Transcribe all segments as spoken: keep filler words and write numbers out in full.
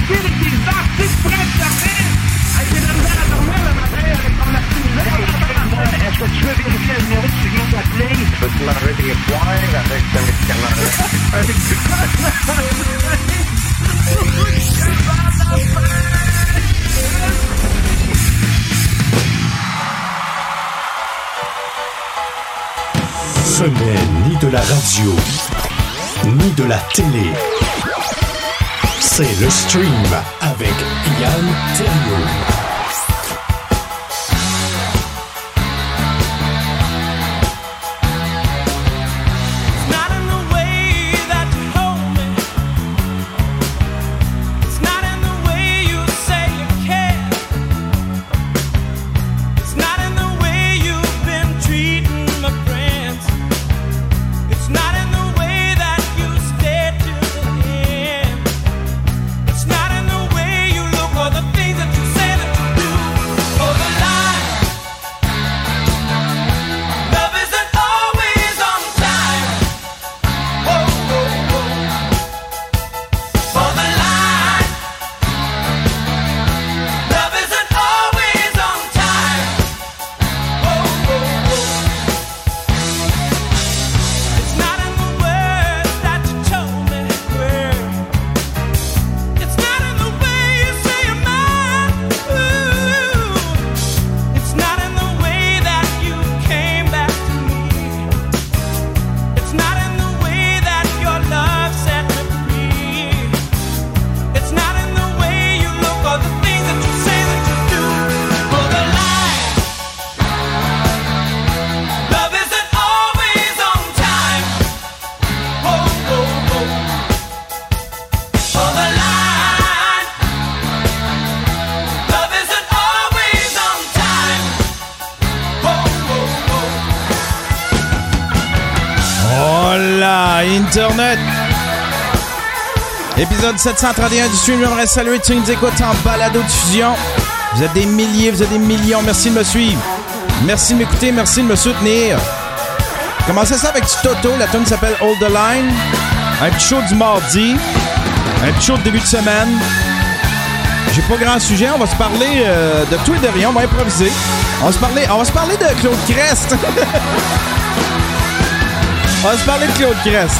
Voici les petits artistes prêts de dormir. Hey, j'ai de la misère à dormir le matin avec ton activité. Est-ce que tu veux vérifier le numéro que tu viens d'appeler? Peux-tu m'arrêter des poires avec ce médicament-là? Ce n'est ni de la radio, ni de la télé. C'est le stream avec Yann Terriot. Internet. Épisode sept cent trente et un du stream. J'aimerais saluer tu nous écoutes en balado-diffusion. Vous êtes des milliers, vous êtes des millions. Merci de me suivre. Merci de m'écouter, merci de me soutenir. Commencez ça avec du Toto. La tune s'appelle Hold the Line. Un petit show du mardi. Un petit show de début de semaine. J'ai pas grand sujet. On va se parler euh, de tout et de rien. On va improviser. On va se parler, on va se parler de Claude Crest. On va se parler de Claude Crest.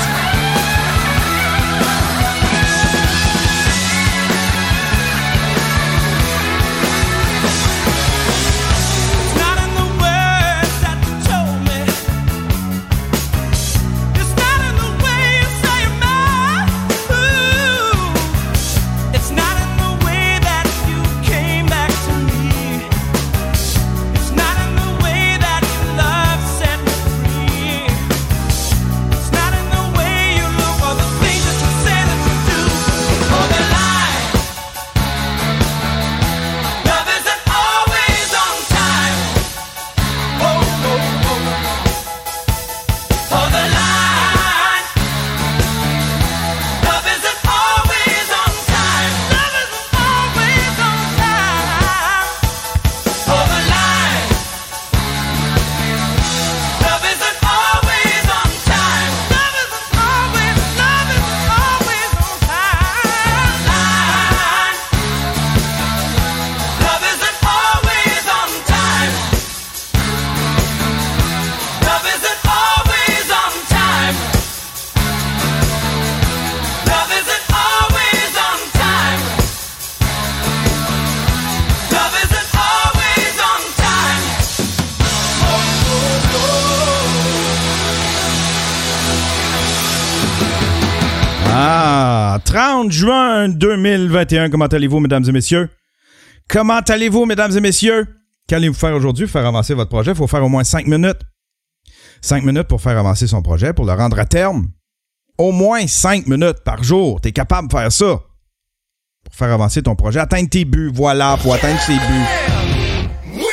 trente juin deux mille vingt et un. Comment allez-vous, mesdames et messieurs? Comment allez-vous, mesdames et messieurs? Qu'allez-vous faire aujourd'hui pour faire avancer votre projet? Il faut faire au moins cinq minutes. cinq minutes pour faire avancer son projet, pour le rendre à terme. Au moins cinq minutes par jour. Tu es capable de faire ça. Pour faire avancer ton projet. Atteindre tes buts. Voilà, pour atteindre ses buts.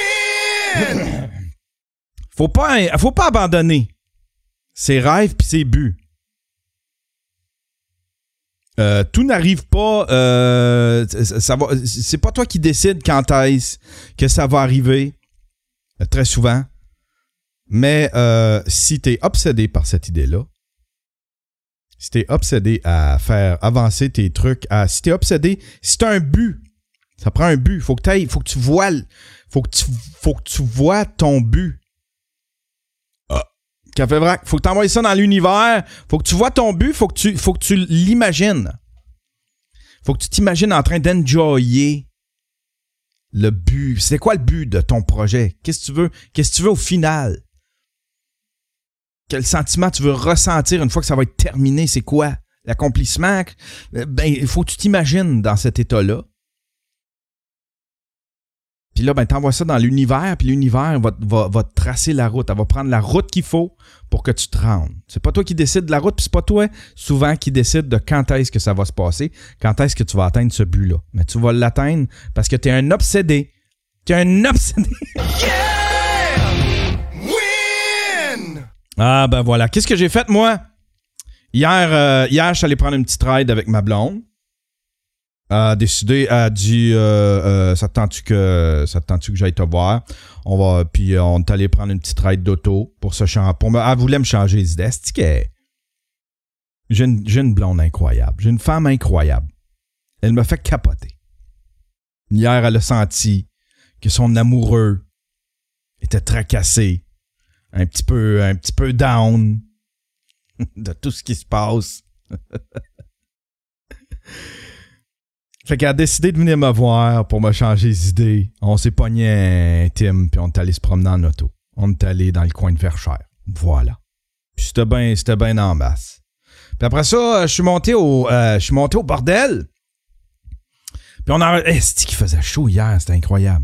Faut pas, faut pas abandonner ses rêves puis ses buts. Euh, tout n'arrive pas. Euh, ça va, c'est pas toi qui décides quand est-ce que ça va arriver. Euh, très souvent. Mais euh, si tu es obsédé par cette idée-là, si t'es obsédé à faire avancer tes trucs, à, si t'es obsédé, si t'as un but, ça prend un but. Faut que t'ailles, faut que tu vois, faut que tu, faut que tu vois ton but. Ah. Café Vrac, faut que t'envoies ça dans l'univers. Faut que tu vois ton but, faut que tu, faut que tu l'imagines. Faut que tu t'imagines en train d'enjoyer le but. C'est quoi le but de ton projet? Qu'est-ce que tu veux? Qu'est-ce que tu veux au final? Quel sentiment tu veux ressentir une fois que ça va être terminé? C'est quoi? L'accomplissement? Ben, il faut que tu t'imagines dans cet état-là. Puis là, ben, t'envoies ça dans l'univers, puis l'univers va, va, va te tracer la route. Elle va prendre la route qu'il faut pour que tu te rendes. C'est pas toi qui décides de la route, puis c'est pas toi, souvent, qui décide de quand est-ce que ça va se passer, quand est-ce que tu vas atteindre ce but-là. Mais tu vas l'atteindre parce que t'es un obsédé. T'es un obsédé. Yeah! Win! Ah, ben voilà. Qu'est-ce que j'ai fait, moi? Hier, euh, hier je suis allé prendre une petite ride avec ma blonde. Elle a décidé, elle a dit, euh, euh, ça te tente-tu que, ça te tente-tu que j'aille te voir? On va, puis euh, on est allé prendre une petite ride d'auto pour se changer. Pour me, elle voulait me changer les idées. C'est que j'ai une, j'ai une blonde incroyable. J'ai une femme incroyable. Elle me fait capoter. Hier, elle a senti que son amoureux était tracassé, un petit peu, un petit peu down de tout ce qui se passe. Fait qu'elle a décidé de venir me voir pour me changer les idées. On s'est pogné intime, puis on est allé se promener en auto. On est allé dans le coin de Verchères. Voilà. Puis c'était bien, c'était bien en masse. Puis après ça, je suis monté au, euh, je suis monté au bordel. Puis on a, eh, c'est qui faisait chaud hier, c'était incroyable.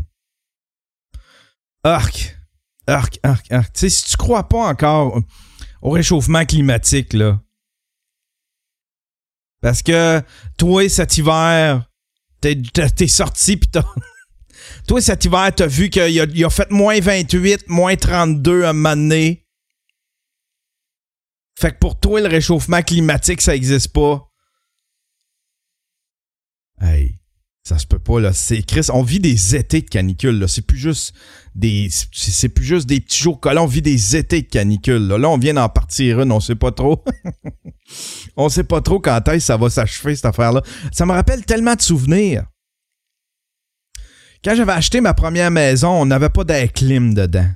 Arc, arc, arc, arc. Tu sais, si tu crois pas encore au réchauffement climatique, là. Parce que toi, cet hiver, t'es, t'es sorti pis t'as... toi, cet hiver, t'as vu qu'il a, il a fait moins vingt-huit, moins trente-deux à un moment donné. Fait que pour toi, le réchauffement climatique, ça existe pas. Hey, ça se peut pas, là. C'est Chris, on vit des étés de canicule, là. C'est plus juste des... C'est, c'est plus juste des petits jours collants, on vit des étés de canicule, là. Là, on vient d'en partir une, on sait pas trop. On sait pas trop quand est-ce que ça va s'achever, cette affaire-là. Ça me rappelle tellement de souvenirs. Quand j'avais acheté ma première maison, on n'avait pas d'air clim dedans.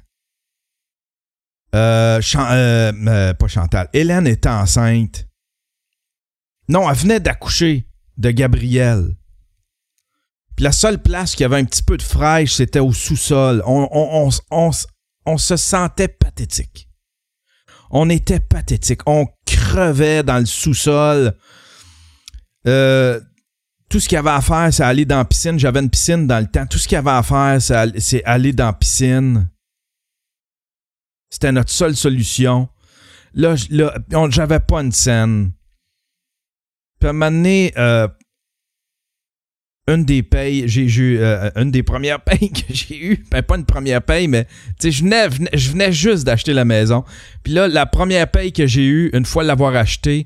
Euh, Chan- euh, euh, pas Chantal. Hélène était enceinte. Non, elle venait d'accoucher de Gabriel. Puis la seule place qui avait un petit peu de fraîche, c'était au sous-sol. On, on, on, on, on se sentait pathétique. On était pathétique. On crevait dans le sous-sol. Euh, tout ce qu'il y avait à faire, c'est aller dans la piscine. J'avais une piscine dans le temps. Tout ce qu'il y avait à faire, c'est, c'est aller dans la piscine. C'était notre seule solution. Là, là on, j'avais pas une scène. Puis à un moment donné, euh, une des payes, j'ai eu euh, une des premières payes que j'ai eues, ben pas une première paye, mais tu sais, je venais, venais, je venais juste d'acheter la maison. Puis là, la première paye que j'ai eue, une fois l'avoir achetée,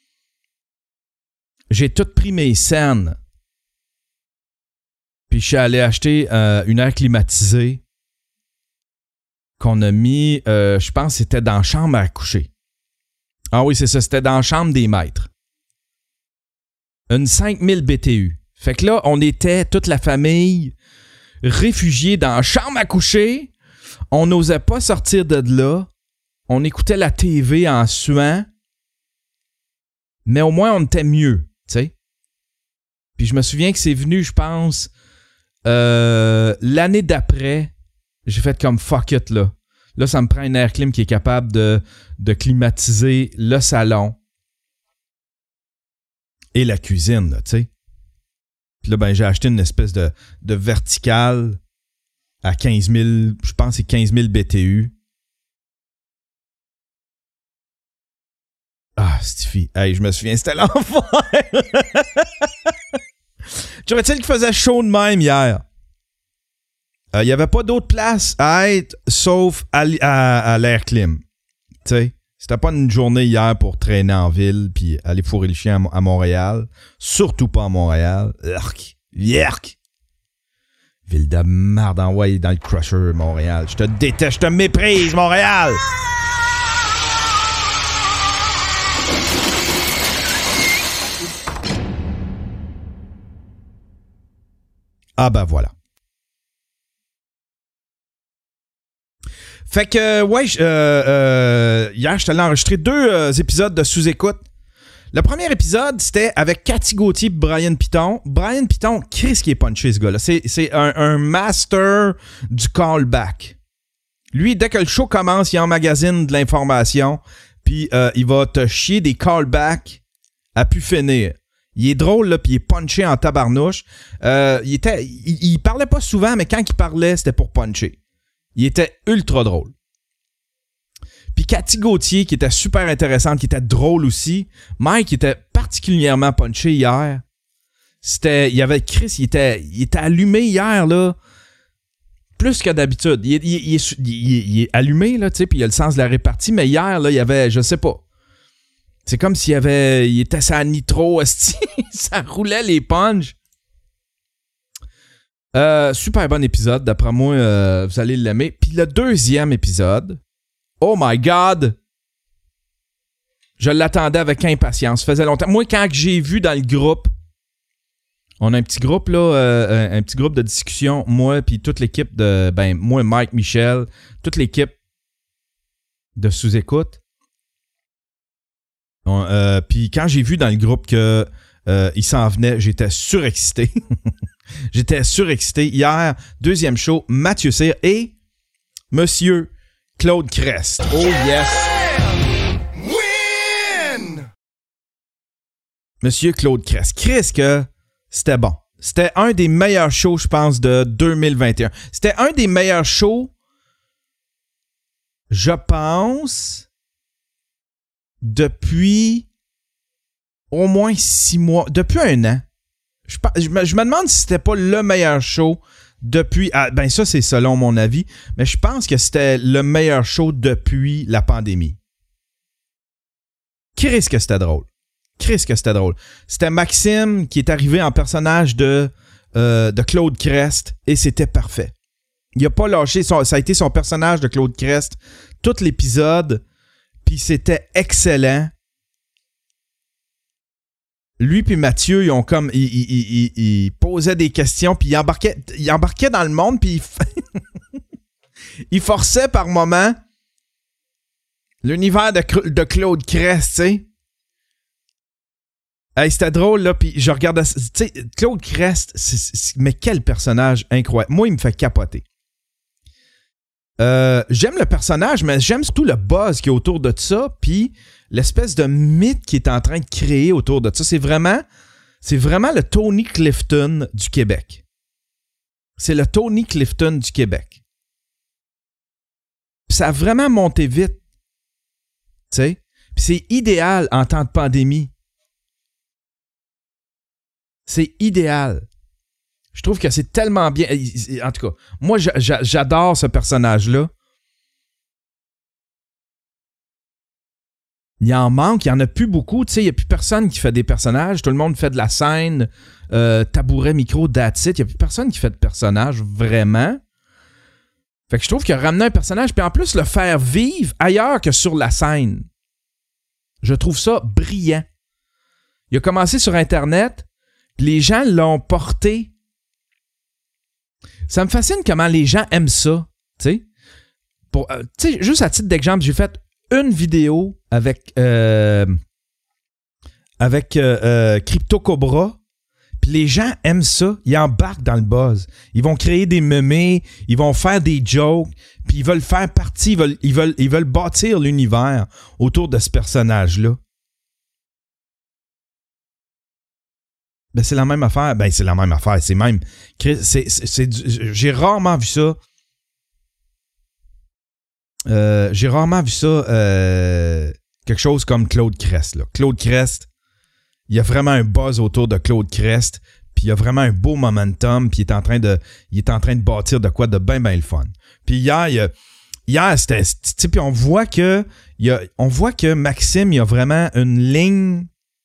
j'ai tout pris mes scènes. Puis je suis allé acheter euh, une air climatisée qu'on a mis, euh, je pense que c'était dans la chambre à coucher. Ah oui, c'est ça, c'était dans la chambre des maîtres. Une cinq mille B T U. Fait que là, on était, toute la famille, réfugiés dans la chambre à coucher. On n'osait pas sortir de là. On écoutait la T V en suant. Mais au moins, on était mieux, tu sais. Puis je me souviens que c'est venu, je pense, euh, l'année d'après, j'ai fait comme fuck it, là. Là, ça me prend un air clim qui est capable de, de climatiser le salon et la cuisine, là, tu sais. Puis là, ben, j'ai acheté une espèce de, de verticale à quinze mille, je pense que c'est quinze mille B T U. Ah, Stiffy. Hey, je me souviens, c'était l'enfer! Tu aurais-tu qu'il faisait chaud de même hier? Il euh, n'y avait pas d'autre place à être sauf à, à, à l'air clim. Tu sais, c'était pas une journée hier pour traîner en ville puis aller fourrer le chien à, à Montréal. Surtout pas à Montréal. Urk! Yerk! Ville de merde en ouais dans le crusher, Montréal. Je te déteste, je te méprise, Montréal! Ah ben voilà. Fait que, ouais, euh, euh, hier, je t'allais enregistrer deux euh, épisodes de sous-écoute. Le premier épisode, c'était avec Cathy Gauthier et Brian Piton. Brian Piton, Chris qui est punché, ce gars-là. C'est, c'est un, un master du callback. Lui, dès que le show commence, il emmagasine de l'information, puis euh, il va te chier des callbacks à pu finir. Il est drôle, là, puis il est punché en tabarnouche. Euh, il, était, il, il parlait pas souvent, mais quand il parlait, c'était pour puncher. Il était ultra drôle. Puis Cathy Gauthier, qui était super intéressante, qui était drôle aussi. Mike, qui était particulièrement punché hier. C'était, il y avait Chris, il était, il était allumé hier, là. Plus que d'habitude. Il, il, il, il, il, il est allumé, là, tu sais, puis il a le sens de la répartie, mais hier, là, il y avait, je sais pas. C'est comme s'il y avait, il était sa nitro, ça roulait les punches. Euh, super bon épisode, d'après moi, euh, vous allez l'aimer. Puis le deuxième épisode, oh my God! Je l'attendais avec impatience. Ça faisait longtemps. Moi, quand j'ai vu dans le groupe, on a un petit groupe, là, euh, un petit groupe de discussion, moi puis toute l'équipe de, ben, moi, Mike, Michel, toute l'équipe de sous-écoute. Euh, puis quand j'ai vu dans le groupe que euh, il s'en venait, j'étais surexcité. J'étais surexcité. Hier, deuxième show, Mathieu Cyr et Monsieur Claude Crest. Oh yes! Win! Monsieur Claude Crest. Chris, que c'était bon. C'était un des meilleurs shows, je pense, de deux mille vingt et un. C'était un des meilleurs shows, je pense, depuis au moins six mois. Depuis un an. Je, je, me, je me demande si c'était pas le meilleur show depuis... Ah, ben ça, c'est selon mon avis. Mais je pense que c'était le meilleur show depuis la pandémie. Chris que c'était drôle. Chris que c'était drôle. C'était Maxime qui est arrivé en personnage de, euh, de Claude Crest et c'était parfait. Il a pas lâché. Son, ça a été son personnage de Claude Crest tout l'épisode. Puis c'était excellent. Lui puis Mathieu, ils ont comme ils, ils, ils, ils posaient des questions puis ils embarquaient, ils embarquaient dans le monde puis ils, ils forçaient par moments l'univers de, de Claude Crest, tu sais. Hey, c'était drôle là, puis je regardais, tu sais, Claude Crest, c'est, c'est, mais quel personnage incroyable. Moi, il me fait capoter. Euh, j'aime le personnage, mais j'aime surtout le buzz qui est autour de ça, puis l'espèce de mythe qui est en train de créer autour de ça. C'est vraiment, c'est vraiment le Tony Clifton du Québec. C'est le Tony Clifton du Québec. Puis ça a vraiment monté vite. Tu sais? Puis c'est idéal en temps de pandémie. C'est idéal. Je trouve que c'est tellement bien. En tout cas, moi, j'adore ce personnage-là. Il en manque, il n'y en a plus beaucoup. Tu sais, il n'y a plus personne qui fait des personnages. Tout le monde fait de la scène, euh, tabouret, micro, that's it. Il n'y a plus personne qui fait de personnages, vraiment. Fait que je trouve que ramener un personnage, puis en plus, le faire vivre ailleurs que sur la scène, je trouve ça brillant. Il a commencé sur Internet, puis les gens l'ont porté. Ça me fascine comment les gens aiment ça, tu sais. Pour, euh, tu sais, juste à titre d'exemple, j'ai fait une vidéo avec euh, avec euh, euh, Crypto Cobra, puis les gens aiment ça, ils embarquent dans le buzz. Ils vont créer des mémés, ils vont faire des jokes, puis ils veulent faire partie, ils veulent, ils veulent, ils veulent bâtir l'univers autour de ce personnage-là. Ben, c'est la même affaire. Ben, c'est la même affaire. C'est même... C'est, c'est, c'est du, j'ai rarement vu ça. Euh, j'ai rarement vu ça... Euh, quelque chose comme Claude Crest. Là. Claude Crest, il y a vraiment un buzz autour de Claude Crest, puis il y a vraiment un beau momentum, puis il est en train de, il est en train de bâtir de quoi de bien, bien le fun. Puis hier, il y a, hier, c'était... Tu sais, puis on voit que... Il y a, on voit que Maxime, il y a vraiment une ligne...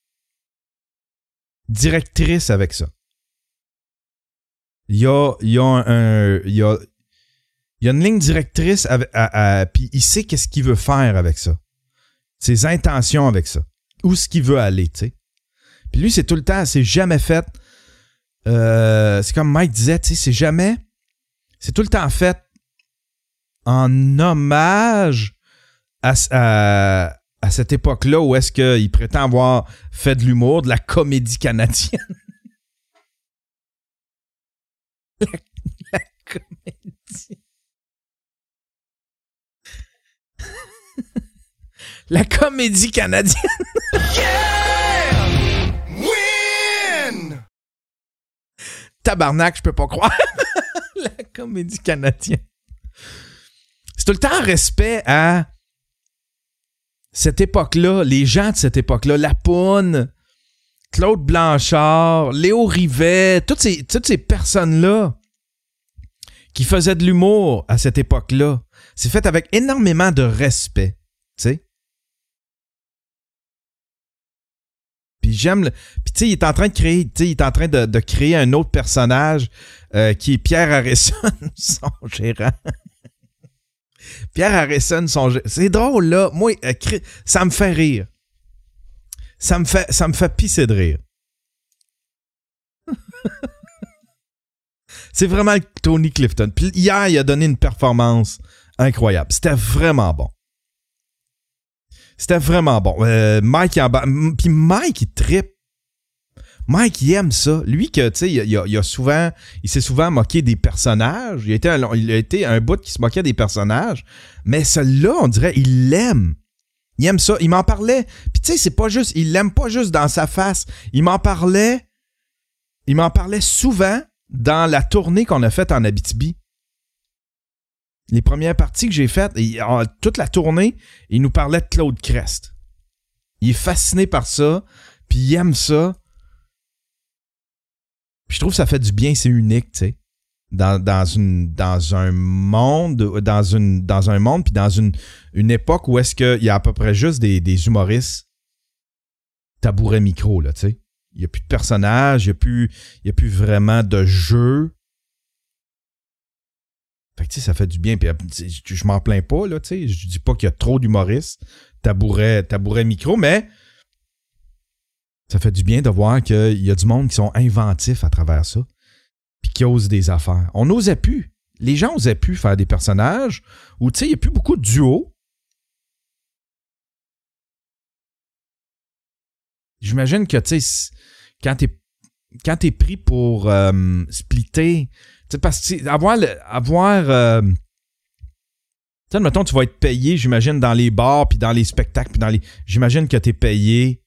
directrice avec ça. Il y a, il y a un, il y a, il y a une ligne directrice à, à, à, puis il sait qu'est-ce qu'il veut faire avec ça. Ses intentions avec ça. Où est-ce qu'il veut aller, tu sais. Puis lui, c'est tout le temps, c'est jamais fait euh, c'est comme Mike disait, tu sais, c'est jamais... C'est tout le temps fait en hommage à, à, à cette époque-là où est-ce qu'il prétend avoir fait de l'humour, de la comédie canadienne. la, la comédie... La comédie canadienne. Yeah! Win! Tabarnak, je peux pas croire. La comédie canadienne. C'est tout le temps en respect à cette époque-là, les gens de cette époque-là, Lapoune, Claude Blanchard, Léo Rivet, toutes ces, toutes ces personnes-là qui faisaient de l'humour à cette époque-là. C'est fait avec énormément de respect, tu sais. Puis j'aime le... Puis tu sais, il est en train de créer, tu sais, il est en train de, de créer un autre personnage euh, qui est Pierre Harrison, son gérant. Pierre Harrison, son gérant. C'est drôle, là. Moi, euh, ça me fait rire. Ça me fait, ça me fait pisser de rire. C'est vraiment le Tony Clifton. Puis hier, il a donné une performance incroyable. C'était vraiment bon. C'était vraiment bon. Euh, Mike, il en bas. Puis Mike, il trippe. Mike, il aime ça. Lui, que, tu sais, il, il, il a souvent, il s'est souvent moqué des personnages. Il a été un, il a été un bout qui se moquait des personnages. Mais celui-là, on dirait, il l'aime. Il aime ça. Il m'en parlait. Puis, tu sais, c'est pas juste, il l'aime pas juste dans sa face. Il m'en parlait, il m'en parlait souvent dans la tournée qu'on a faite en Abitibi. Les premières parties que j'ai faites, il, en, toute la tournée, il nous parlait de Claude Crest. Il est fasciné par ça, puis il aime ça. Puis je trouve que ça fait du bien, c'est unique, tu sais. Dans, dans, une, dans un monde, dans, une, dans un monde, puis dans une, une époque où est-ce qu'il y a à peu près juste des, des humoristes tabouret micro, là, tu sais. Il n'y a plus de personnages, il n'y a plus, il y a plus vraiment de jeu. Fait que, tu sais, ça fait du bien. Puis, je, je m'en plains pas, là, tu sais. Je dis pas qu'il y a trop d'humoristes, tabouret, tabouret micro, mais ça fait du bien de voir qu'il y a du monde qui sont inventifs à travers ça, puis qui osent des affaires. On n'osait plus. Les gens osaient plus faire des personnages où, tu sais, il n'y a plus beaucoup de duos. J'imagine que, tu sais, quand t'es, quand t'es pris pour euh, splitter, tu sais, parce que avoir, le, avoir euh, tu sais, mettons, tu vas être payé, j'imagine, dans les bars, puis dans les spectacles, puis dans les... J'imagine que t'es payé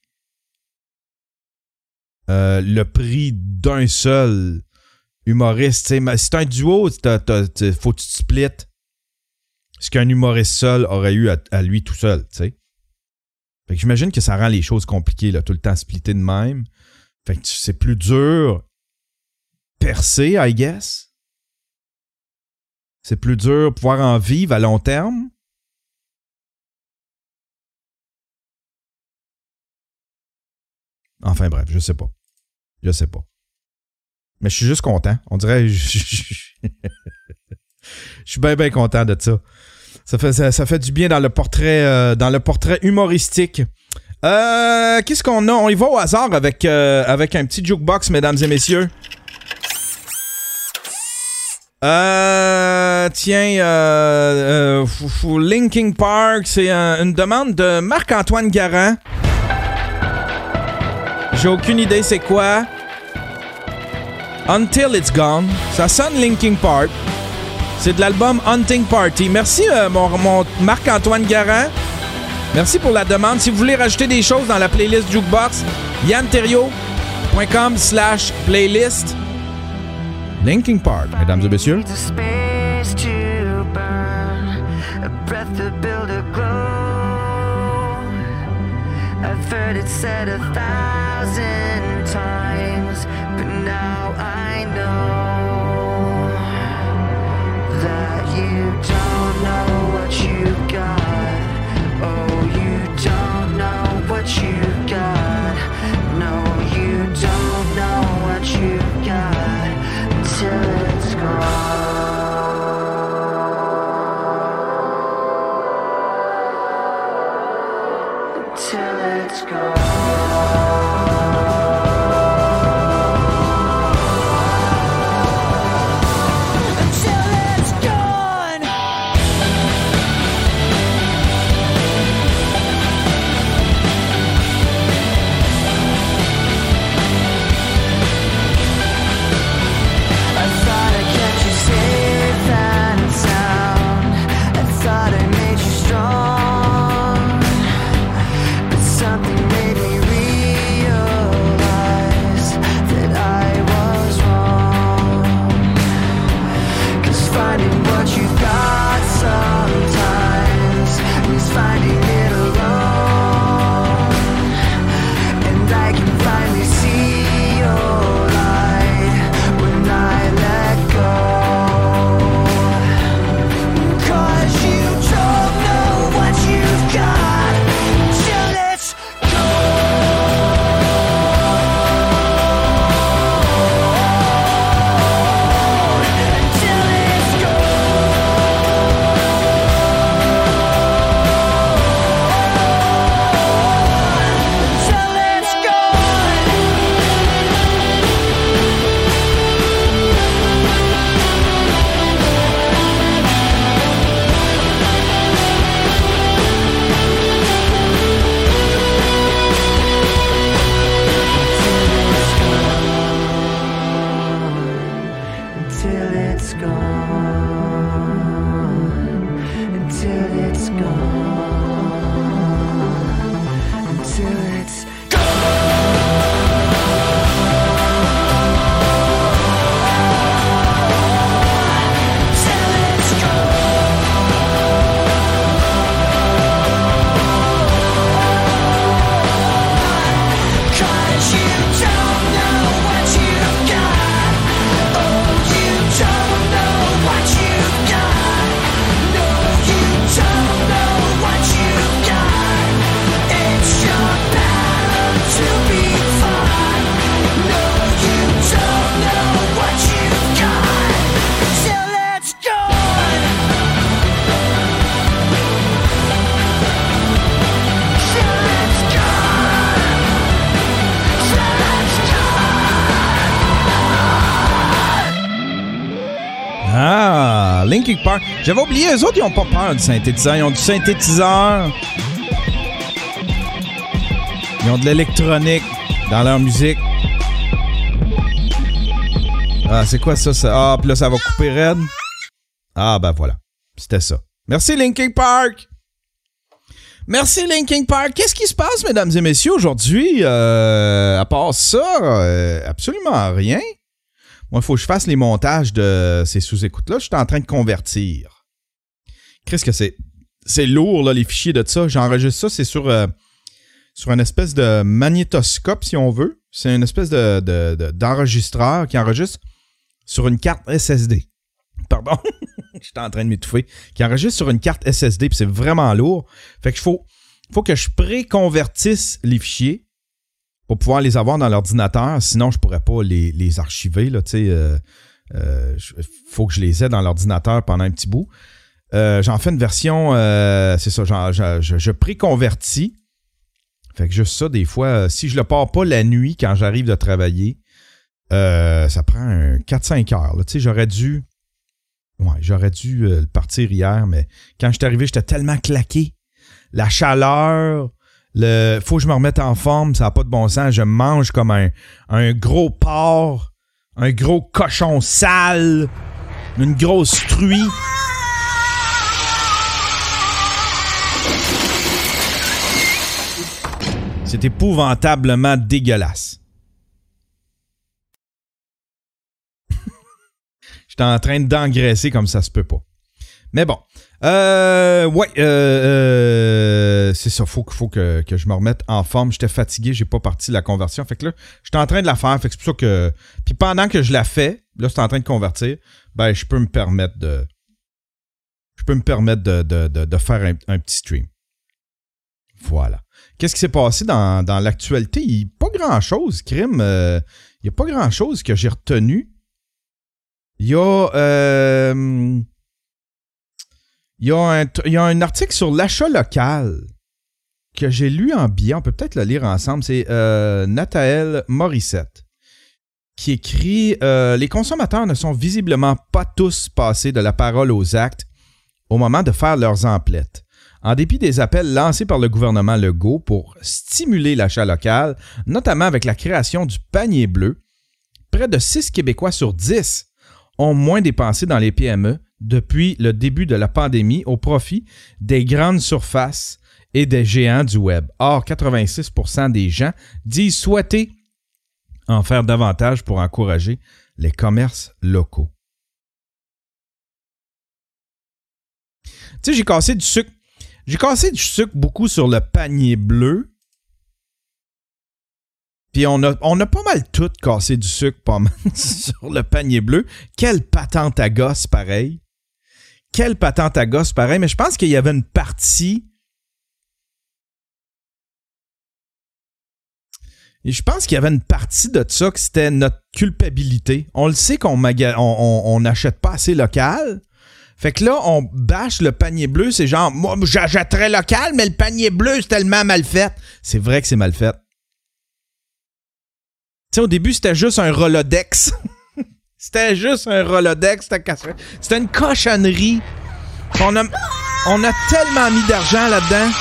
euh, le prix d'un seul humoriste. Tu sais, si t'as un duo, t'as, t'as, t'as, faut que tu te splittes ce qu'un humoriste seul aurait eu à, à lui tout seul, tu sais. Fait que j'imagine que ça rend les choses compliquées, là, tout le temps splitté de même. Fait que c'est plus dur percer, I guess. C'est plus dur pouvoir en vivre à long terme. Enfin bref, je sais pas. Je sais pas. Mais je suis juste content. On dirait... Je, je, je suis bien, bien content de ça. Ça fait, ça, ça fait du bien dans le portrait, euh, dans le portrait humoristique. Euh, qu'est-ce qu'on a? On y va au hasard avec, euh, avec un petit jukebox, mesdames et messieurs. Euh, tiens, euh, euh, Linkin Park, c'est un, une demande de Marc-Antoine Garand. J'ai aucune idée c'est quoi. Until It's Gone. Ça sonne Linkin Park. C'est de l'album Hunting Party. Merci, euh, mon, mon Marc-Antoine Garand. Merci pour la demande. Si vous voulez rajouter des choses dans la playlist Jukebox, yanterrio.com slash playlist. Linkin Park, mesdames et messieurs. I've heard it said a thousand times, but now I know that you don't know what you got. Oh, you don't know what you got. No, you don't know what you got until it's gone. Until it's gone. until it's gone, until it's gone, until it's Ah, Linkin Park. J'avais oublié, eux autres, ils ont pas peur du synthétiseur. Ils ont du synthétiseur. Ils ont de l'électronique dans leur musique. Ah, c'est quoi ça? ça? Ah, puis là, ça va couper raide. Ah, ben voilà. C'était ça. Merci, Linkin Park. Merci, Linkin Park. Qu'est-ce qui se passe, mesdames et messieurs, aujourd'hui? Euh, à part ça, euh, absolument rien. Moi, il faut que je fasse les montages de ces sous-écoutes-là. Je suis en train de convertir. Qu'est-ce que c'est? C'est lourd, là, les fichiers de ça. J'enregistre ça, c'est sur, euh, sur une espèce de magnétoscope, si on veut. C'est une espèce de, de, de, d'enregistreur qui enregistre sur une carte S S D. Pardon, j'étais en train de m'étouffer. Qui enregistre sur une carte S S D, puis c'est vraiment lourd. Fait qu'il faut, faut que je pré-convertisse les fichiers pour pouvoir les avoir dans l'ordinateur, sinon je pourrais pas les, les archiver. Il euh, euh, faut que je les ai dans l'ordinateur pendant un petit bout. Euh, j'en fais une version, euh, c'est ça, j'en, je, je, je préconvertis. Fait que juste ça, des fois, euh, si je le pars pas la nuit quand j'arrive de travailler, euh, ça prend un quatre à cinq heures. Là. J'aurais dû, ouais, j'aurais dû euh, le partir hier, mais quand je suis arrivé, j'étais tellement claqué. La chaleur... Le, faut que je me remette en forme, ça n'a pas de bon sens. Je mange comme un, un gros porc, un gros cochon sale, une grosse truie. C'est épouvantablement dégueulasse. J'étais en train d'engraisser comme ça se peut pas. Mais bon. Euh, ouais, euh, euh, c'est ça. Faut, faut que, que je me remette en forme. J'étais fatigué, j'ai pas parti la conversion. Fait que là, j'étais en train de la faire. Fait que c'est pour ça que. Puis pendant que je la fais, là, c'est en train de convertir. Ben, je peux me permettre de. Je peux me permettre de, de, de, de faire un, un petit stream. Voilà. Qu'est-ce qui s'est passé dans, dans l'actualité? Il n'y a pas grand-chose, crime. Euh, il n'y a pas grand-chose que j'ai retenu. Il y a. Euh, Il y, a un, il y a un article sur l'achat local que j'ai lu en biais. On peut peut-être le lire ensemble. C'est euh, Nathaël Morissette qui écrit euh, « Les consommateurs ne sont visiblement pas tous passés de la parole aux actes au moment de faire leurs emplettes. En dépit des appels lancés par le gouvernement Legault pour stimuler l'achat local, notamment avec la création du panier bleu, près de six Québécois sur dix ont moins dépensé dans les P M E depuis le début de la pandémie au profit des grandes surfaces et des géants du web. Or, quatre-vingt-six pour cent des gens disent souhaiter en faire davantage pour encourager les commerces locaux. Tu sais, j'ai cassé du sucre. J'ai cassé du sucre beaucoup sur le panier bleu. Puis on a, on a pas mal tout cassé du sucre pas mal sur le panier bleu. Quelle patente à gosse, pareil. Quelle patente à gosse, pareil. Mais je pense qu'il y avait une partie... Et je pense qu'il y avait une partie de ça que c'était notre culpabilité. On le sait qu'on maga- on n'achète pas assez local. Fait que là, on bâche le panier bleu. C'est genre, moi, j'achèterais local, mais le panier bleu, c'est tellement mal fait. C'est vrai que c'est mal fait. Tu sais, au début, c'était juste un Rolodex. C'était juste un Rolodex. C'était, c'était une cochonnerie. On a, on a tellement mis d'argent là-dedans.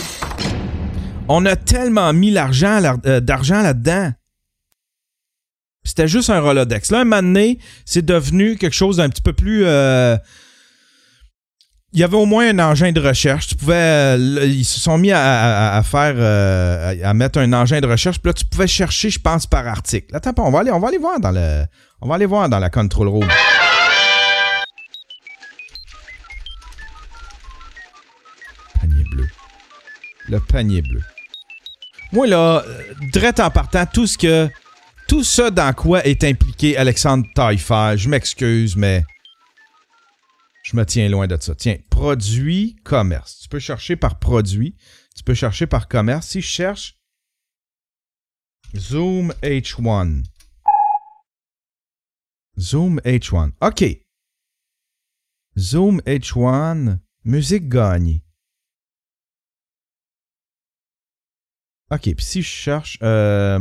On a tellement mis l'argent, euh, d'argent là-dedans. C'était juste un Rolodex. Là, un moment donné, c'est devenu quelque chose d'un petit peu plus... Euh... Il y avait au moins un engin de recherche. Tu pouvais... Euh, ils se sont mis à, à, à faire... Euh, à mettre un engin de recherche. Puis là, tu pouvais chercher, je pense, par article. Attends, on va aller, on va aller voir dans le... On va aller voir dans la control room. Panier bleu. Le panier bleu. Moi, là, direct en partant, tout ce que... Tout ça dans quoi est impliqué Alexandre Taillefer, je m'excuse, mais je me tiens loin de ça. Tiens, produit, commerce. Tu peux chercher par produit, tu peux chercher par commerce. Si je cherche Zoom H un. Zoom H un. OK. Zoom H un, musique gagnée. OK, puis si je cherche... Euh,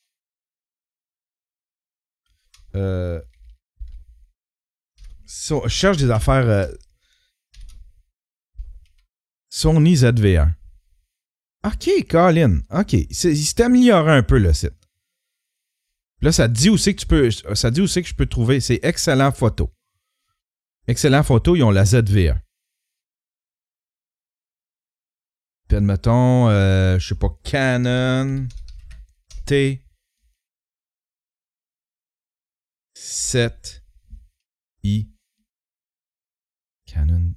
Euh, so, je cherche des affaires euh, Sony Z V un. OK, Colin. OK. Il s'est amélioré un peu le site. Là, ça te dit aussi que tu peux. Ça dit aussi que je peux trouver. C'est Excellent Photo. Excellent Photo, ils ont la Z V un. Puis admettons, euh, je sais pas, Canon T sept i Canon.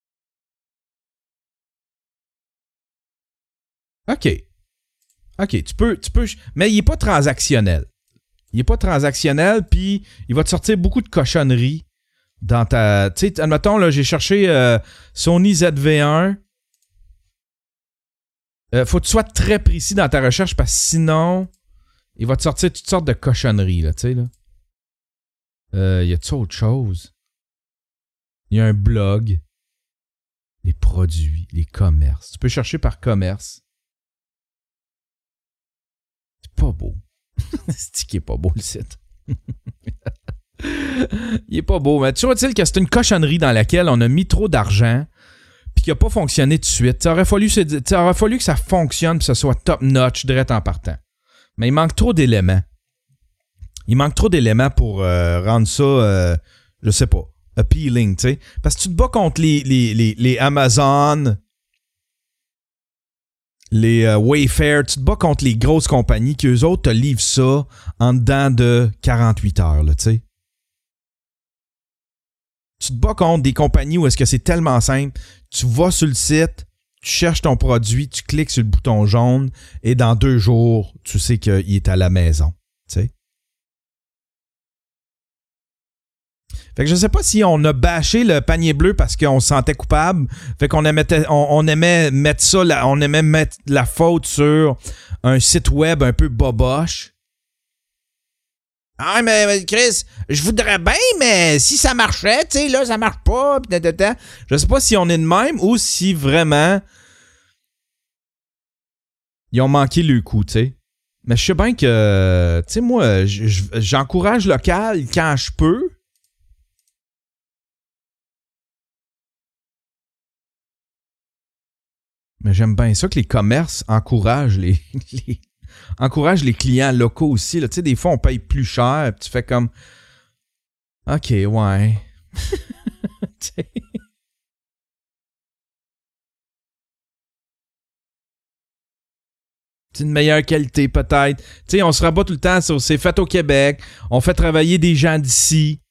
OK. OK, tu peux, tu peux, mais il n'est pas transactionnel. Il n'est pas transactionnel, puis il va te sortir beaucoup de cochonneries dans ta... Tu sais, admettons, là, j'ai cherché euh, Sony Z V un. Euh, faut que tu sois très précis dans ta recherche, parce que sinon, il va te sortir toutes sortes de cochonneries, là, tu sais, là. Euh, y a-t-il autre chose? Il y a un blog. Les produits, les commerces. Tu peux chercher par commerce. C'est pas beau. C'est qui est pas beau, le site. Il est pas beau, mais tu vois-t-il que c'est une cochonnerie dans laquelle on a mis trop d'argent puis qui a pas fonctionné tout de suite. Ça aurait fallu, ça aurait fallu que ça fonctionne puis que ça soit top-notch direct en partant. Mais il manque trop d'éléments. Il manque trop d'éléments pour euh, rendre ça, euh, je sais pas, appealing, tu sais. Parce que tu te bats contre les, les, les, les Amazon, les euh, Wayfair, tu te bats contre les grosses compagnies qui, eux autres, te livrent ça en dedans de quarante-huit heures, là, tu sais. Tu te bats contre des compagnies où est-ce que c'est tellement simple. Tu vas sur le site, tu cherches ton produit, tu cliques sur le bouton jaune et dans deux jours, tu sais qu'il est à la maison, tu sais. Fait que je sais pas si on a bâché le panier bleu parce qu'on se sentait coupable. Fait qu'on aimait, on, on aimait mettre ça, là, on aimait mettre la faute sur un site web un peu boboche. Ah, mais Chris, je voudrais bien, mais si ça marchait, tu sais, là, ça marche pas. Pis tata. Je sais pas si on est de même ou si vraiment ils ont manqué le coup, tu sais. Mais je sais bien que, tu sais, moi, j'encourage local quand je peux. Mais j'aime bien ça que les commerces encouragent les, les, encouragent les clients locaux aussi. Tu sais, des fois, on paye plus cher. Puis tu fais comme... OK, ouais. C'est une meilleure qualité, peut-être. Tu sais, on se rabat tout le temps sur c'est fait au Québec. On fait travailler des gens d'ici.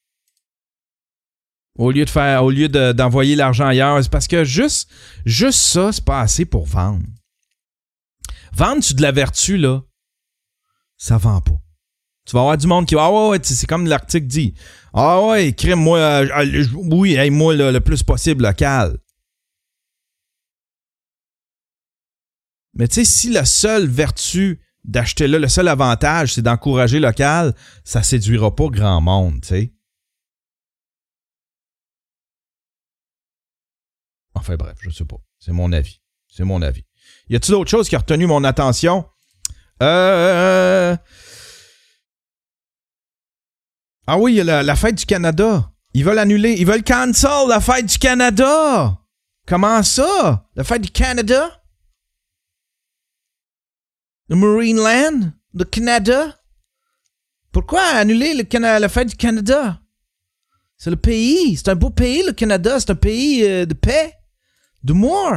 Au lieu de faire, au lieu de, d'envoyer l'argent ailleurs, c'est parce que juste, juste ça, c'est pas assez pour vendre. Vendre sur de la vertu, là, ça vend pas. Tu vas avoir du monde qui va, ah ouais, ouais, c'est comme l'article dit. Ah ouais, crème-moi, euh, oui, aide-moi là, le plus possible local. Mais tu sais, si la seule vertu d'acheter là, le seul avantage, c'est d'encourager local, ça séduira pas grand monde, tu sais. Enfin bref, je sais pas. C'est mon avis. C'est mon avis. Y a-t-il d'autres choses qui ont retenu mon attention? Euh... Ah oui, il y a la, la fête du Canada. Ils veulent annuler. Ils veulent cancel la fête du Canada. Comment ça? La fête du Canada? Le Marineland? Le Canada? Pourquoi annuler le Cana- la fête du Canada? C'est le pays. C'est un beau pays, le Canada. C'est un pays euh, de paix, d'humour.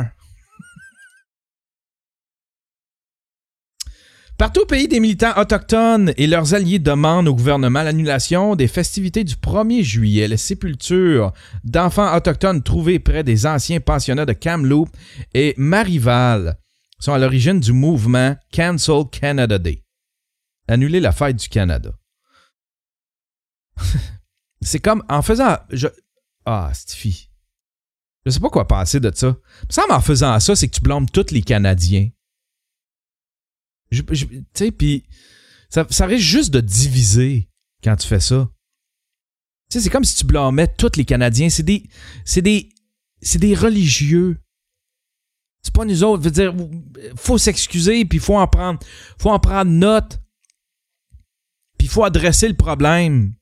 Partout au pays, des militants autochtones et leurs alliés demandent au gouvernement l'annulation des festivités du premier juillet. Les sépultures d'enfants autochtones trouvées près des anciens pensionnats de Kamloops et Marival sont à l'origine du mouvement Cancel Canada Day. Annuler la fête du Canada. C'est comme en faisant... Je, ah, Stifi. Je sais pas quoi penser de ça. Il me semble en faisant ça, c'est que tu blâmes tous les Canadiens. Je, je, tu sais, puis ça, ça risque juste de diviser quand tu fais ça. Tu sais, c'est comme si tu blâmais tous les Canadiens. C'est des, c'est des, c'est des religieux. C'est pas nous autres. Je veux dire, faut s'excuser, puis faut en prendre, faut en prendre note, puis faut adresser le problème.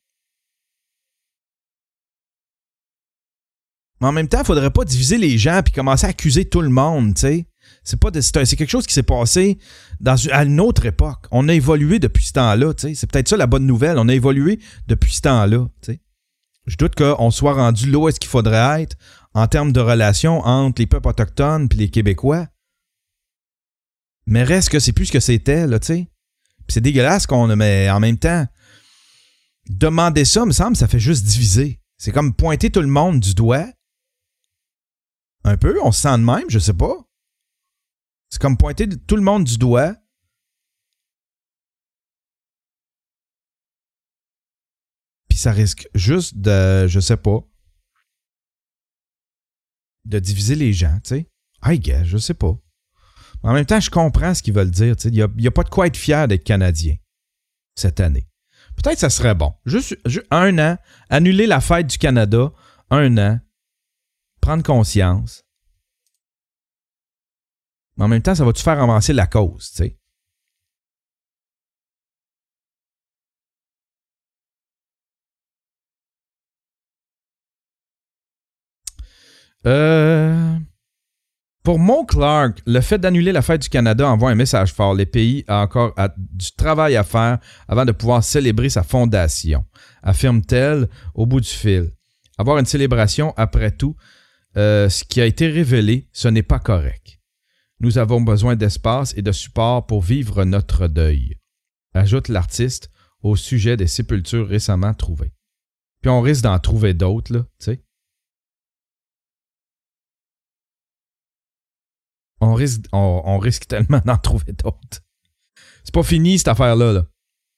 Mais en même temps, il faudrait pas diviser les gens puis commencer à accuser tout le monde, tu sais. C'est pas de, c'est, un, c'est quelque chose qui s'est passé dans une, à une autre époque. On a évolué depuis ce temps-là, tu sais. C'est peut-être ça la bonne nouvelle. On a évolué depuis ce temps-là, tu sais. Je doute qu'on soit rendu là où est-ce qu'il faudrait être en termes de relations entre les peuples autochtones et les Québécois. Mais reste que c'est plus ce que c'était, là, tu sais. Puis c'est dégueulasse qu'on a, mais en même temps, demander ça, me semble, ça fait juste diviser. C'est comme pointer tout le monde du doigt. Un peu, on se sent de même, je sais pas. C'est comme pointer tout le monde du doigt. Puis ça risque juste de, je sais pas, de diviser les gens, tu sais. Hey, gars, je sais pas. En même temps, je comprends ce qu'ils veulent dire, tu sais. Il n'y a, y a pas de quoi être fier d'être Canadien cette année. Peut-être que ça serait bon. Juste, juste un an, annuler la fête du Canada, un an, prendre conscience. Mais en même temps, ça va-tu faire avancer la cause, tu sais? Euh... Pour Mo Clark, le fait d'annuler la fête du Canada envoie un message fort. Les pays ont encore à, du travail à faire avant de pouvoir célébrer sa fondation, affirme-t-elle au bout du fil. Avoir une célébration, après tout, euh, ce qui a été révélé, ce n'est pas correct. Nous avons besoin d'espace et de support pour vivre notre deuil, ajoute l'artiste au sujet des sépultures récemment trouvées. Puis on risque d'en trouver d'autres, là, tu sais. On risque, on, on risque tellement d'en trouver d'autres. C'est pas fini, cette affaire-là, là.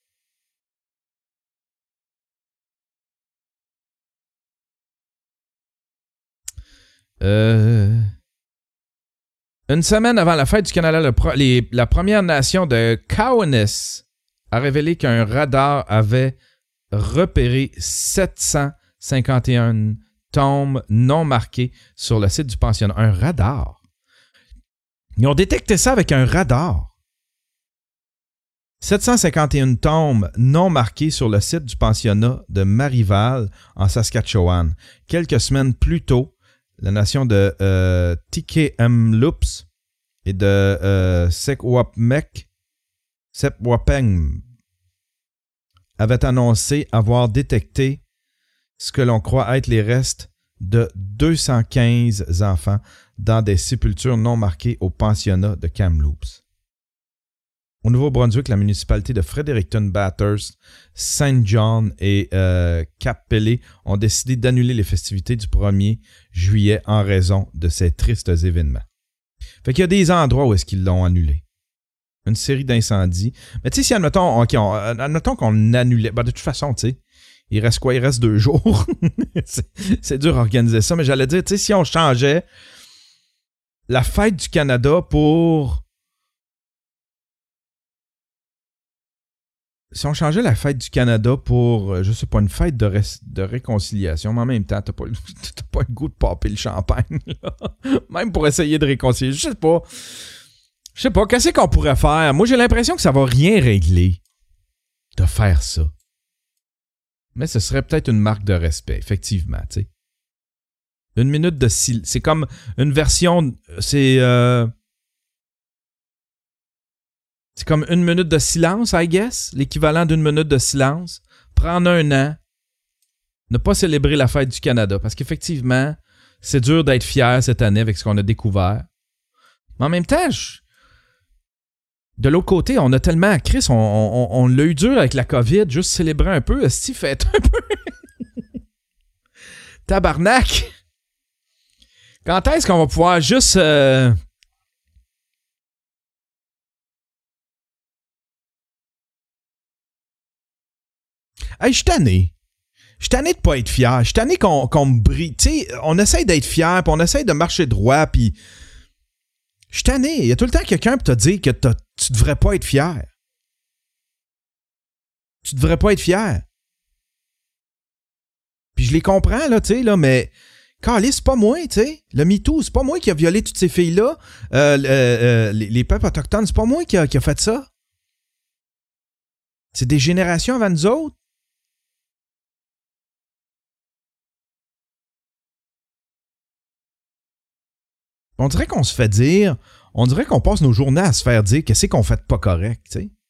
Euh... Une semaine avant la fête du Canada, le pro, les, la Première Nation de Cowanis a révélé qu'un radar avait repéré sept cent cinquante et un tombes non marquées sur le site du pensionnat. Un radar. Ils ont détecté ça avec un radar. sept cent cinquante et un tombes non marquées sur le site du pensionnat de Marival, en Saskatchewan. Quelques semaines plus tôt, la nation de euh, Tk'emlúps et de euh, Secwepemc, Secwepemc avait annoncé avoir détecté ce que l'on croit être les restes de deux cent quinze enfants dans des sépultures non marquées au pensionnat de Kamloops. Au Nouveau-Brunswick, la municipalité de Fredericton-Bathurst, Saint John et euh, Cap Pelé ont décidé d'annuler les festivités du premier juillet en raison de ces tristes événements. Fait qu'il y a des endroits où est-ce qu'ils l'ont annulé. Une série d'incendies. Mais tu sais, si admettons, okay, on, admettons qu'on annulait, ben de toute façon, tu sais, il reste quoi? Il reste deux jours. c'est, c'est dur à organiser ça, mais j'allais dire, tu sais, si on changeait la fête du Canada pour... Si on changeait la fête du Canada pour, je sais pas, une fête de, ré- de réconciliation, mais en même temps, t'as pas, t'as pas le goût de popper le champagne, là. Même pour essayer de réconcilier. Je sais pas. Je sais pas, qu'est-ce qu'on pourrait faire? Moi, j'ai l'impression que ça va rien régler de faire ça. Mais ce serait peut-être une marque de respect, effectivement, tu sais. Une minute de silence. C'est comme une version... C'est... Euh, C'est comme une minute de silence, I guess. L'équivalent d'une minute de silence. Prendre un an. Ne pas célébrer la fête du Canada. Parce qu'effectivement, c'est dur d'être fier cette année avec ce qu'on a découvert. Mais en même temps, je... de l'autre côté, on a tellement... Chris, on, on, on l'a eu dur avec la COVID. Juste célébrer un peu. Esti, fête un peu. Tabarnak. Quand est-ce qu'on va pouvoir juste... Euh... Hey, je suis tanné. Je suis tanné de pas être fier. Je suis tanné qu'on, qu'on me brille. Tu sais, on essaye d'être fier, puis on essaye de marcher droit, puis... Je suis tanné. Il y a tout le temps quelqu'un pour te dire que tu devrais pas être fier. Tu devrais pas être fier. Puis je les comprends, là, tu sais, là, mais... Caliste, c'est pas moi, tu sais. Le MeToo, c'est pas moi qui a violé toutes ces filles-là. Euh, euh, euh, les, les peuples autochtones, c'est pas moi qui a, qui a fait ça. C'est des générations avant nous autres. On dirait qu'on se fait dire, on dirait qu'on passe nos journées à se faire dire qu'est-ce qu'on fait de pas correct, tu sais.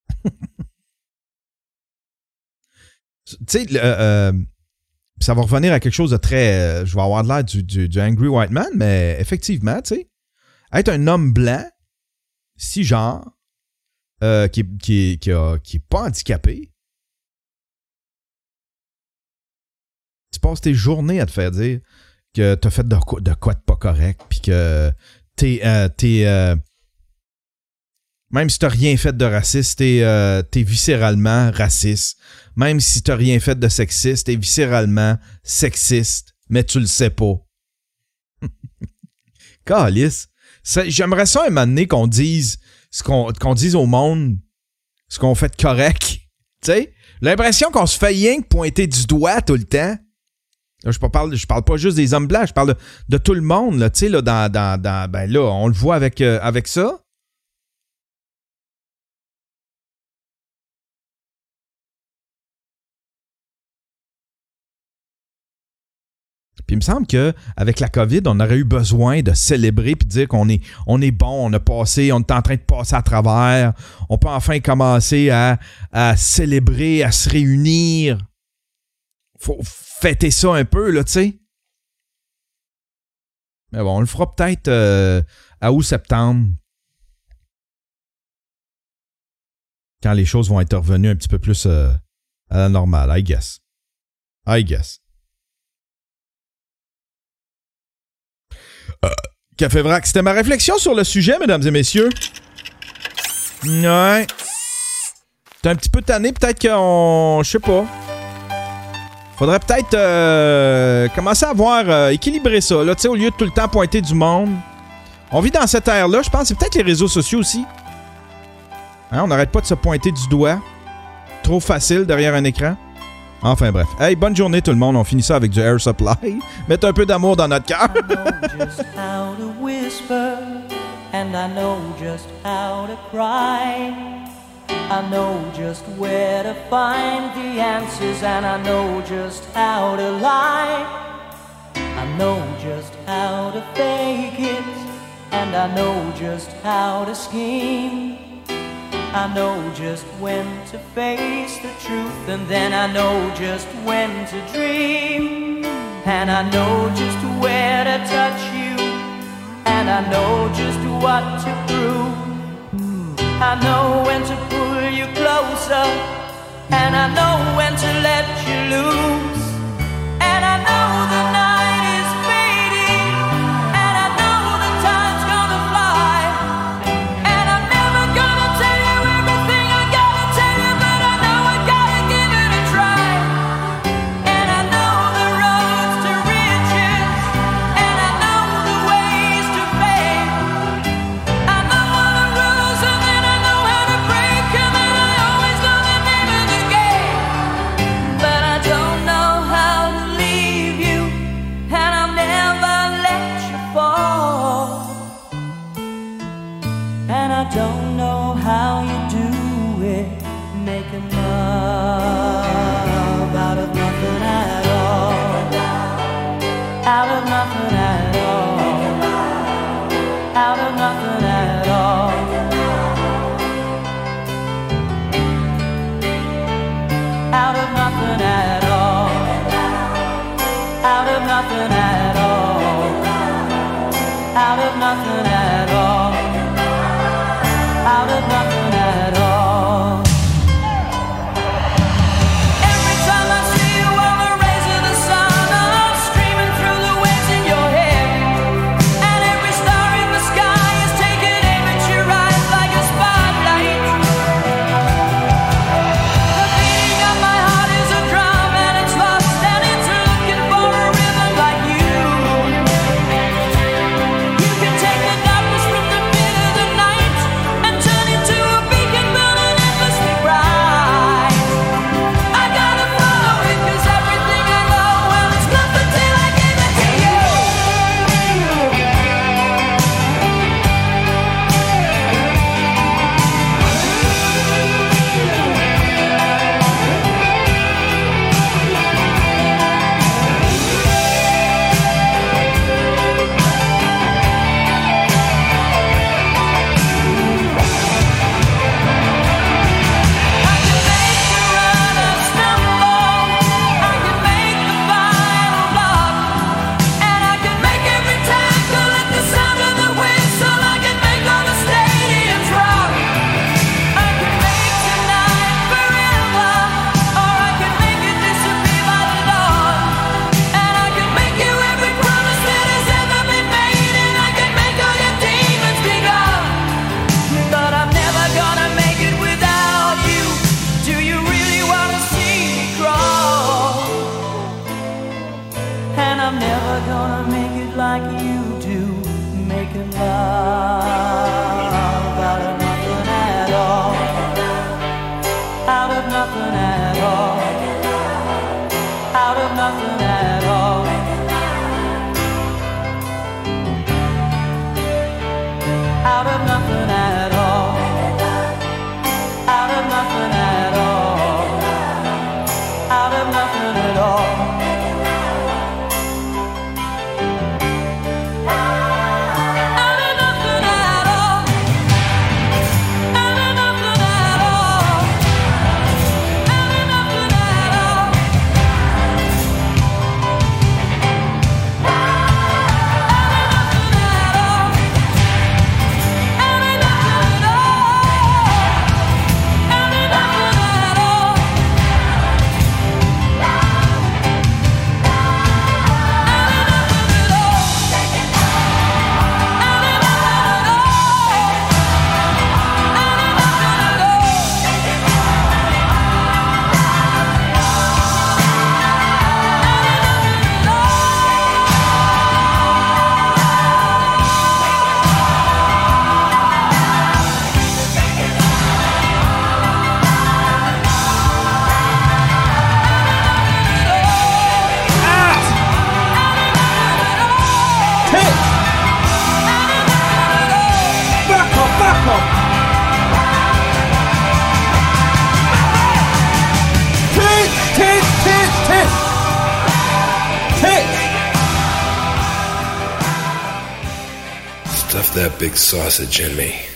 Tu sais, euh, euh, ça va revenir à quelque chose de très... Euh, je vais avoir de l'air du, du, du Angry White Man, mais effectivement, tu sais, être un homme blanc, cisgenre, euh, qui, qui, qui, a, qui est pas handicapé, tu passes tes journées à te faire dire que t'as fait de quoi de, quoi de pas correct, puis que t'es... Euh, t'es euh, même si t'as rien fait de raciste, t'es, euh, t'es viscéralement raciste. Même si t'as rien fait de sexiste, t'es viscéralement sexiste, mais tu le sais pas. Calice. Ça, j'aimerais ça un moment donné qu'on dise ce qu'on, qu'on dise au monde ce qu'on fait de correct. Tu sais? L'impression qu'on se fait rien que pointer du doigt tout le temps. Là, je parle, je parle pas juste des hommes blancs, je parle de, de tout le monde, là, tu sais, là, dans, dans, dans, ben là, on le voit avec, euh, avec ça. Puis il me semble qu'avec la COVID, on aurait eu besoin de célébrer puis de dire qu'on est, on est bon, on a passé, on est en train de passer à travers. On peut enfin commencer à, à célébrer, à se réunir. Faut fêter ça un peu, là, tu sais. Mais bon, on le fera peut-être euh, à août-septembre. Quand les choses vont être revenues un petit peu plus euh, à la normale, I guess. I guess. Euh, Café Vrac, c'était ma réflexion sur le sujet, mesdames et messieurs. Ouais. T'es un petit peu tanné, peut-être qu'on... Je sais pas. Faudrait peut-être euh, commencer à voir euh, équilibrer ça, là, tu sais, au lieu de tout le temps pointer du monde. On vit dans cette ère-là, je pense, c'est peut-être les réseaux sociaux aussi. Hein, on n'arrête pas de se pointer du doigt. Trop facile derrière un écran. Enfin bref. Hey, bonne journée tout le monde. On finit ça avec du Air Supply. Mettez un peu d'amour dans notre cœur. And I know just how to cry. I know just where to find the answers, and I know just how to lie. I know just how to fake it, and I know just how to scheme. I know just when to face the truth, and then I know just when to dream. And I know just where to touch you, and I know just what to prove. I know when to pull you closer, and I know when to let you loose. And I know the night is fading, and I know the time's gonna fly. And I'm never gonna tell you everything I gotta tell you, but I know I gotta give it a try. And I know the roads to riches, and I know the ways to fame. I know all the rules, and then I know how to break them, and I always know the name of the game. But I don't know how to leave you, and I'll never let you fall. And I don't know how you do it, making love out of nothing at all. Out of nothing at all. Out of nothing at all. nothing at all. Out of nothing at all. Out of nothing at all. Every time I see you on the rays of the sun, I'm streaming through the waves in your hair. And every star in the sky is taking aim at your eyes like a spotlight. The beating of my heart is a drum and it's lost and it's looking for a rhythm like you. You can take the darkness from the pit of the night and turn it to a beacon burning endlessly bright. I gotta follow it 'cause everything I know, well, it's nothing till I give it to you. I can make you run or stumble. I can make the final block. And I can make every tackle at the sound of the whistle. I can make all the stadiums rock. I can make tonight forever, or I can make it disappear by the dawn. And I can make you every promise that has ever been made. And I can make all your demons be gone. But I'm never gonna make it without you. Do you really wanna see me crawl? And I'm never gonna make it like you do, making love out of nothing at all. Out of nothing at all. Out of nothing at all. Out of nothing at all. Out of nothing at all. Out of nothing at all. Out of nothing at all. Out of nothing at all. Out of nothing at all. Stuff that big sausage in me.